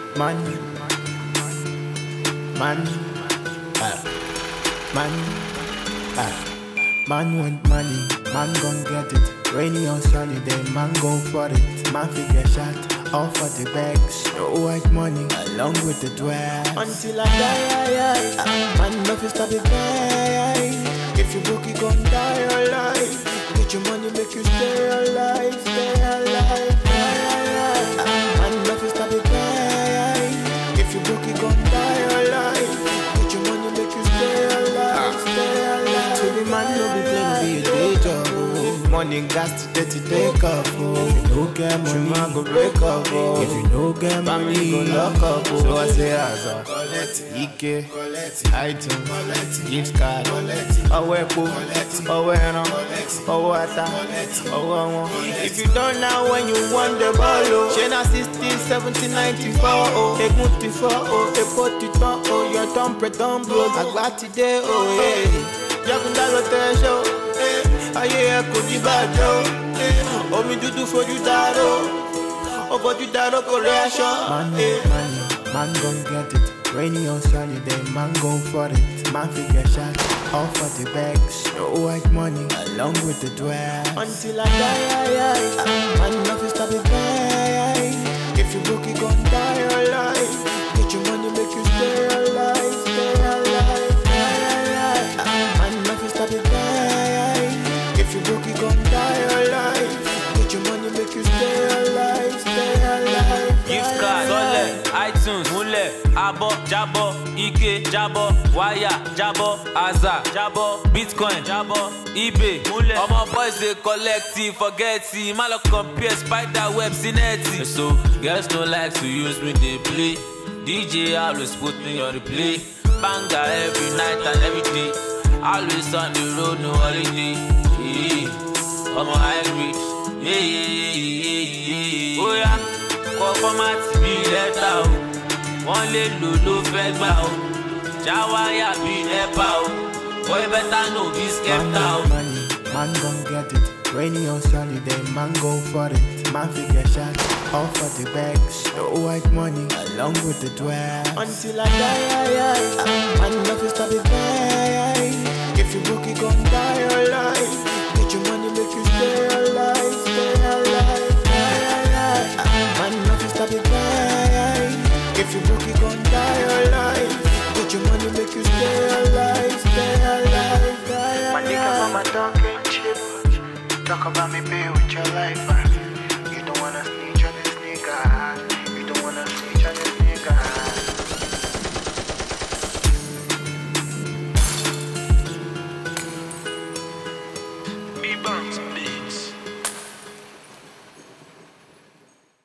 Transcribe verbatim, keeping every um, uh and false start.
Man, man, ah, man, ah. Man want money, man gon' get it. Rainy or sunny day, man go for it. Man figure shot, all for the bags. No white money, along with the dwell. Until I die, I, I, man no fi stop it, die. If you book it, gon' die alive. Get your money, make you stay alive, stay alive. I, I, man no fi stop it, die. If you book it, gon' die alive. Get your money, make you stay alive, stay alive. To be man, no be play, no be a day job. Oh. Money gas to get to take up. Oh. If you no get money, man go break up. Oh. If you no get money, go lock up. Oh. So I say, as a collect, Ike, iTunes, collect, gift card, Owe Po, Owe Eno, Owe Ata, Owe Won. If you don't know when you want the ball, oh. Shena sixteen, seventeen, ninety-four, oh. Egun ti fo, oh. Epo ti ton, oh. Your tom pretend bro. Agba ti de, oh, yeah. Yakunda lo te show, eh. Aye e ko di bajo, eh. Omi dudu foju daro, o foju daro ko reaction. Man, man, man gon' get it. Rainy or sunny day, man go for it. Man figure shot, all for the bags. No white money, along with the dwell. Until I die, I, I, man no fi stop it, die. If you book it, gon' die alive. Get your money, make you stay alive, stay alive. If you book it, gon' die alive. Get your money, make you stay alive, stay alive. Gift card, Solid, iTunes, Mule, Abo, Jabo, Ike, Jabo, Wire, Jabo, Aza, Jabo, Bitcoin, Jabo, eBay, Mule. All my boys they collect it, forget it. Man look compare spider web synergy. So girls don't like to use me, they play. D J always put me on the play. Banger every night and every day. Always on the road, no holiday. Yeah, I'm a high reach. Yeah, yeah, yeah, yeah, yeah. Oh yeah, call for my T V letter. One little low fed bow. Jawaya be never. Boy better know this kept out. Money, man gon' get it. Rainy or sunny day, man go for it. Man figure shot, all for the bags. No white money, along with the dwell. Until I die, I, I, man no fi stop it, die. If you book it, gon' die alive.